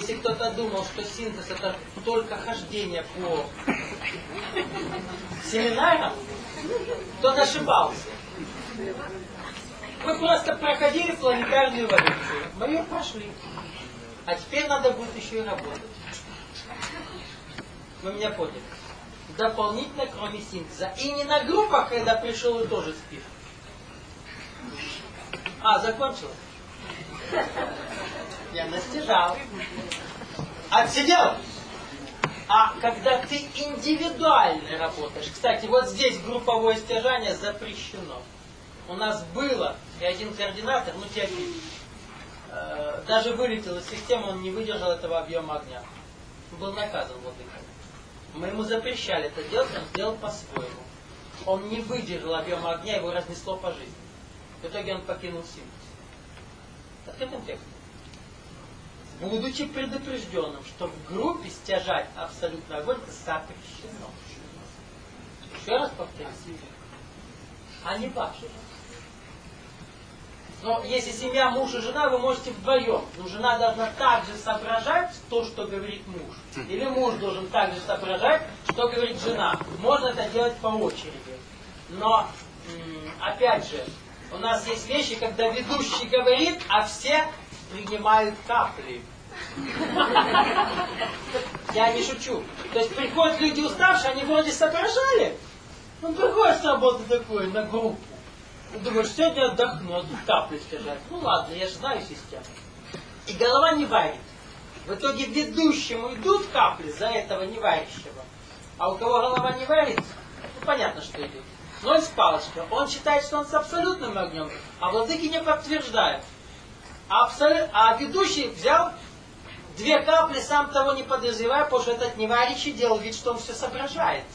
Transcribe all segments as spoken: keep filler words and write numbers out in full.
Если кто-то думал, что синтез это только хождение по семинарам, тот ошибался. Мы просто проходили планетарную эволюцию. Мы ее прошли. А теперь надо будет еще и работать. Вы меня поняли? Дополнительно, кроме синтеза. И не на группах, когда пришел и тоже спишь. А, закончил? Я настижал. Отсидел. А когда ты индивидуально работаешь, кстати, вот здесь групповое стяжание запрещено. У нас было, и один координатор, ну Теофиль, э, даже вылетел из системы, он не выдержал этого объема огня. Был наказан владыкой. Мы ему запрещали это делать, он сделал по-своему. Он не выдержал объема огня, его разнесло по жизни. В итоге он покинул синтез. Открытым текстом. Будучи предупрежденным, что в группе стяжать абсолютный огонь запрещено. Еще раз повторю. А не ваши. Но если семья, муж и жена, вы можете вдвоем. Но жена должна также соображать то, что говорит муж. Или муж должен также соображать, что говорит жена. Можно это делать по очереди. Но, опять же, у нас есть вещи, когда ведущий говорит, а все принимают капли. Я не шучу. То есть приходят люди уставшие, они вроде соображали. Ну, приходишь с работы такой, на группу. И думаешь, сегодня отдохну, а тут капли стяжать. Ну ладно, я же знаю систему. И голова не варит. В итоге ведущему идут капли за этого не варящего. А у кого голова не варит, ну понятно, что идет. Ноль с палочкой. Он считает, что он с абсолютным огнем, а владыки не подтверждают. А, абсолют... а ведущий взял две капли, сам того не подозревая, потому что этот неварящий делал вид, что он все соображает.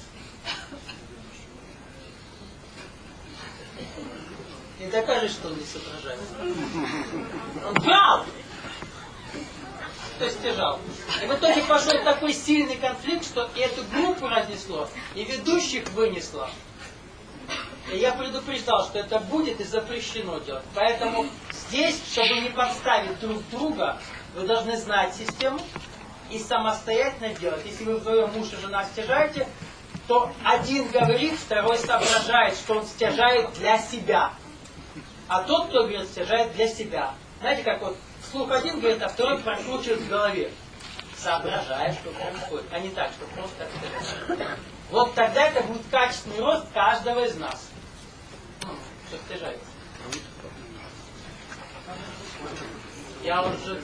И докажешь, что он не соображает. Он брал! То есть стяжал. И в итоге пошел такой сильный конфликт, что и эту группу разнесло, и ведущих вынесло. И я предупреждал, что это будет и запрещено делать. Поэтому здесь, чтобы не подставить друг друга, вы должны знать систему и самостоятельно делать. Если вы вдвоем муж и жена стяжаете, то один говорит, второй соображает, что он стяжает для себя. А тот, кто говорит, стяжает для себя. Знаете, как вот вслух один говорит, а второй прокручивает в голове. Соображая, что происходит. А не так, что просто... Вот тогда это будет качественный рост каждого из нас. Что стяжается. Я уже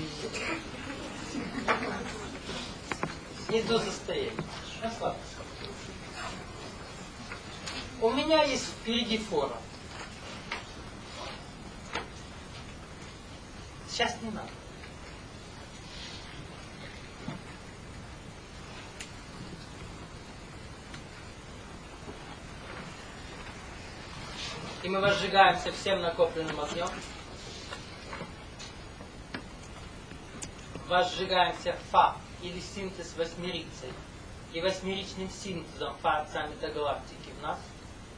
не до состояния. У меня есть впереди фора. Сейчас не надо. И мы возжигаемся всем накопленным огнем. Возжигаемся фа, или синтез восьмерицей. И восьмеричным синтезом фа отца метагалактики в нас.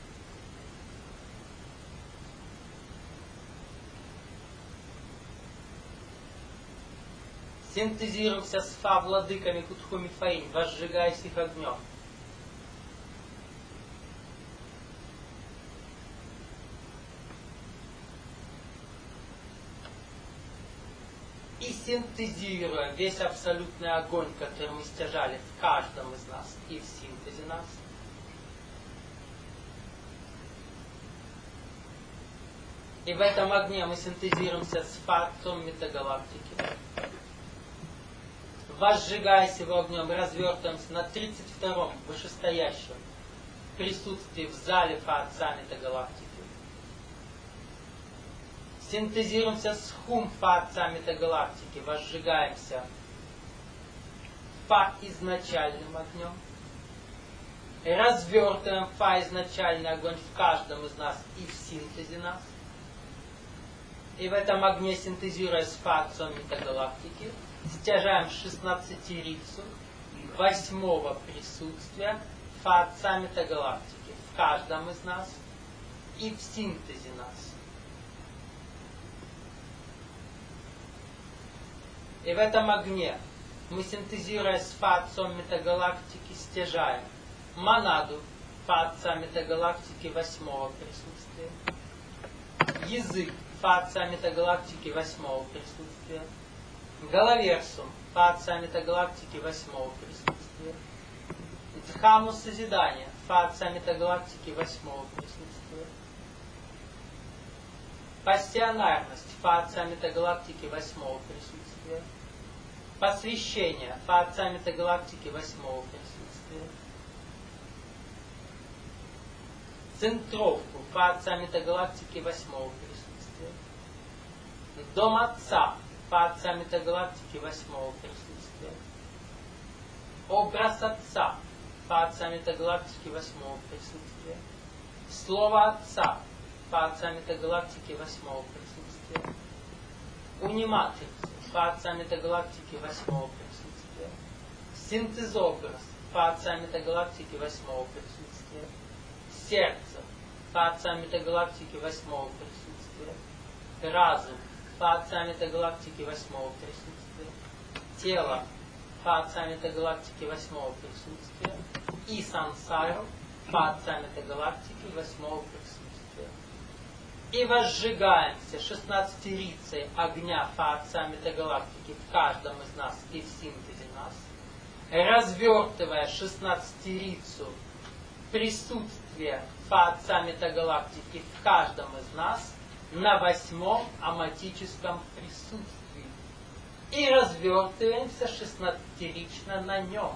Синтезируемся с фа владыками Кутхуми Фаинь, возжигаясь их огнем. И синтезируя весь абсолютный огонь, который мы стяжали в каждом из нас и в синтезе нас, и в этом огне мы синтезируемся с фа-отцом метагалактики. Возжигаясь его огнем, развертываемся на тридцать втором вышестоящем присутствии в зале фа-отца метагалактики. Синтезируемся с хум фа-отца метагалактики, возжигаемся фа изначальным огнем. И развертываем фа изначальный огонь в каждом из нас и в синтезе нас. И в этом огне, синтезируя с фа отцом метагалактики, стяжаем шестнадцатирицу восьмого присутствия фа отца метагалактики в каждом из нас и в синтезе нас. И в этом огне мы, синтезируя сфа отцом метагалактики, стяжаем монаду, фа отца метагалактики восьмого присутствия, язык, фа отца метагалактики восьмого присутствия, головерсум, фа отца метагалактики восьмого присутствия, дхаму созидания, фа отца метагалактики восьмого присутствия, пассионарность, фа отца метагалактики восьмого присутствия, посвящение, фа отца метагалактики восьмого присутствия, центровку, фа отца метагалактики восьмого присутствия, дом отца, фа отца метагалактики восьмого присутствия, образ отца, фа отца метагалактики восьмого присутствия, слово отца, фа отца метагалактики восьмого присутствия, униматрикс, фа отца метагалактики восьмого присутствия, синтезобраз, фа отца метагалактики восьмого присутствия, сердце, фа отца метагалактики восьмого присутствия, разум, фа отца метагалактики восьмого присутствия, тело, фа отца метагалактики восьмого присутствия, и сансару, фа отца метагалактики восьмого присутствия. И возжигаемся шестнадцатерицей огня фа отца метагалактики в каждом из нас и в синтезе нас, развертывая шестнадцатерицу присутствия фа отца метагалактики в каждом из нас на восьмом аматическом присутствии. И развертываемся шестнадцатерично на нем.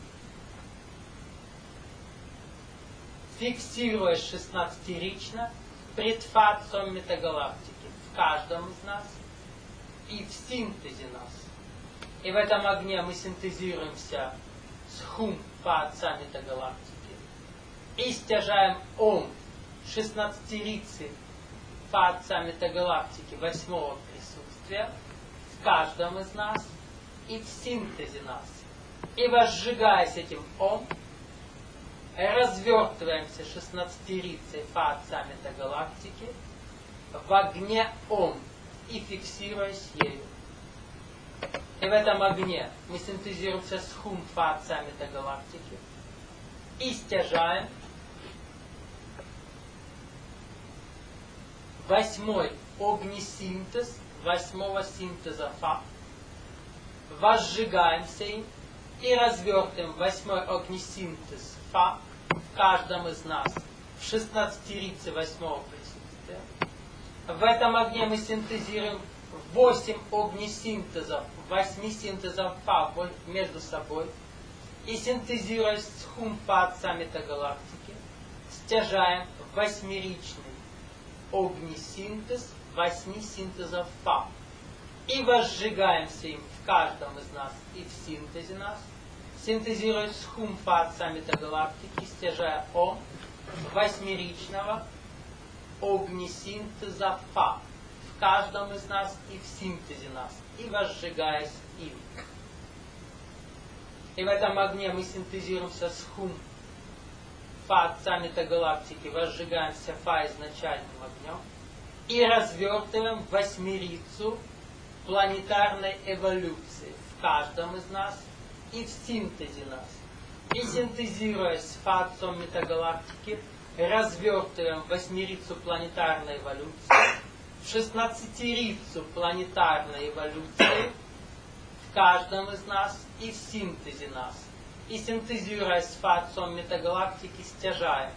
Фиксируясь шестнадцатерично пред фа отцом метагалактики в каждом из нас и в синтезе нас. И в этом огне мы синтезируемся с хум фа отца метагалактики и стяжаем ом шестнадцатерицы фа отца метагалактики восьмого присутствия в каждом из нас и в синтезе нас. И возжигаясь этим ом, развертываемся шестнадцатерицей фа отца метагалактики в огне ом и фиксируясь ею. И в этом огне мы синтезируемся с хум фа отца метагалактики и стяжаем восьмой огнесинтез восьмого синтеза фа, возжигаемся им и развертываем восьмой огнесинтез фа в каждом из нас в шестнадцатерице восьмого присутствия. В этом огне мы синтезируем восемь огнесинтезов, восьми синтезов фа между собой и синтезируясь с хум фа отца метагалактики, стяжаем восьмеричный огнесинтез восьми синтезов фа и возжигаемся им в каждом из нас и в синтезе нас, синтезируясь с хум фа отца метагалактики, стяжая ом восьмеричного огнесинтеза фа в каждом из нас и в синтезе нас, и возжигаясь им. И в этом огне мы синтезируемся с хум фа отца метагалактики, возжигаемся фа изначальным огнем и развертываем восьмерицу планетарной эволюции в каждом из нас и в синтезе нас. И синтезируясь с фа отцом метагалактики, развертываем восьмерицу планетарной эволюции в шестнадцатерицу планетарной эволюции в каждом из нас и в синтезе нас. И синтезируясь с фа отцом метагалактики, стяжаем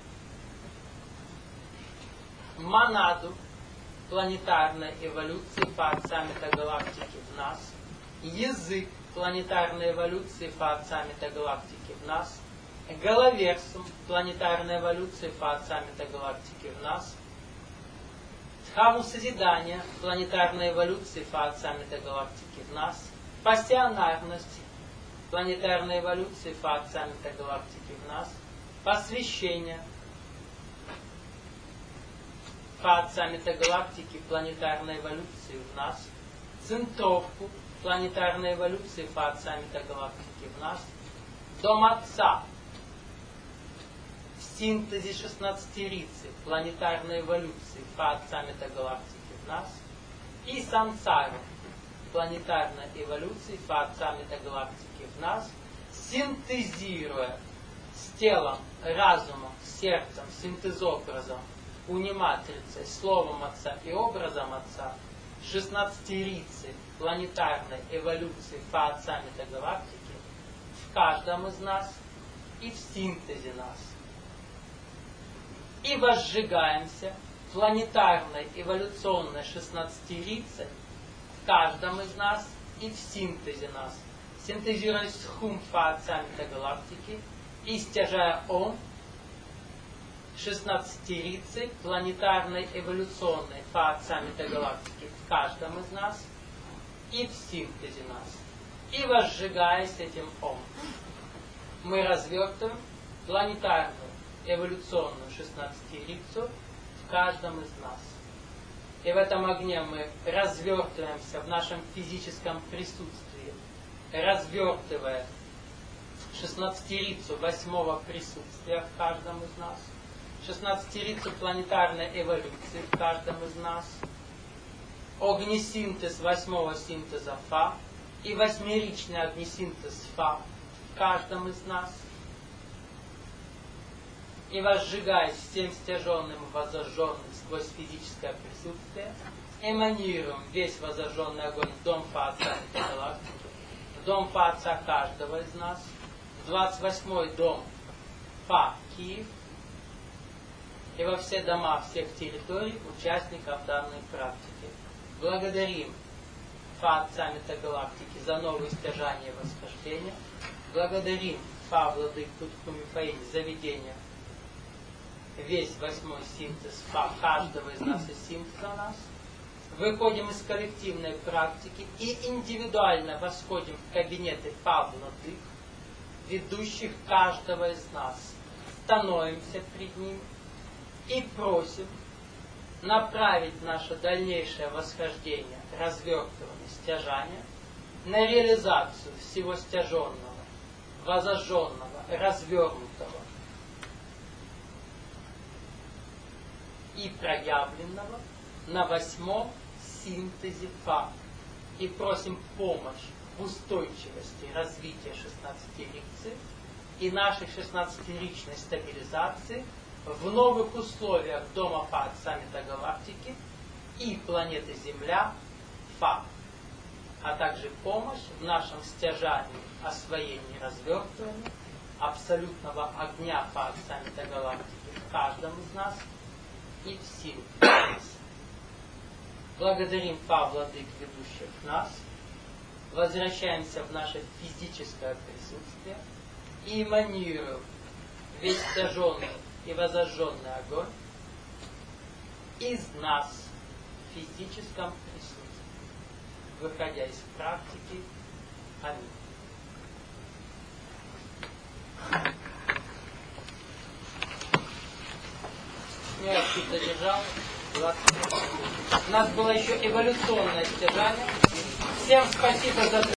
монаду планетарной эволюции фа отца метагалактики в нас, язык планетарной эволюции фа отца метагалактики в нас, головерсум планетарной эволюции фа отца метагалактики в нас, дхаму созидания планетарной эволюции фа отца метагалактики в нас, пассионарность планетарной эволюции фа отца метагалактики в нас, посвящение фа отца метагалактики планетарной эволюции в нас, центровку планетарной эволюции фа отца метагалактики в нас, дом отца в синтезе шестнадцатерицы планетарной эволюции фа отца метагалактики в нас и сансару планетарной эволюции Творца метагалактики в нас, синтезируя с телом, разумом, сердцем, синтезобразом, униматрицей, словом Отца и образом Отца, шестнадцатерицей планетарной эволюции Творца метагалактики в каждом из нас и в синтезе нас. И возжигаемся планетарной эволюционной шестнадцатерицей в каждом из нас и в синтезе нас, синтезируя схум Творца метагалактики и стяжая Ом шестнадцатерицей планетарной эволюционной Творца метагалактики в каждом из нас и в синтезе нас. И возжигаясь этим Ом, мы развертываем планетарную эволюционную шестнадцатерицу в каждом из нас. И в этом огне мы развертываемся в нашем физическом присутствии, развертывая шестнадцатерицу восьмого присутствия в каждом из нас, шестнадцатерицу планетарной эволюции в каждом из нас, огнесинтез восьмого синтеза Фа и восьмеричный огнесинтез Фа в каждом из нас, и возжигаясь всем стяженным и возожженным сквозь физическое присутствие, эманируем весь возожженный огонь в дом Фа Отца метагалактики, в дом Фа Отца каждого из нас, в двадцать восьмой дом Фа Киев и во все дома всех территорий участников данной практики. Благодарим Фа Отца метагалактики за новые стяжания и восхождения. Благодарим Фа Владык Тутху-Мифаиль за ведение весь восьмой синтез Фа каждого из нас и синтеза нас. Выходим из коллективной практики и индивидуально восходим в кабинеты Фа Владык, ведущих каждого из нас. Становимся пред ним и просим направить наше дальнейшее восхождение, развертывание, стяжание на реализацию всего стяженного, возожженного, развернутого и проявленного на восьмом синтезе Фа. И просим помощь в устойчивости развития шестнадцатерицы и нашей шестнадцатеричной стабилизации в новых условиях дома Фа Отца метагалактики и планеты Земля Фа, а также помощь в нашем стяжании, освоении, развертывании абсолютного огня Фа Отца метагалактики в каждом из нас и в силе. Благодарим Фа Владык, ведущих нас, возвращаемся в наше физическое присутствие и эманируем весь стяженный и возожженный огонь из нас в физическом присутствии, выходя из практики. Аминь. Я чуть задержал. У нас было еще эволюционное стяжание. Всем спасибо за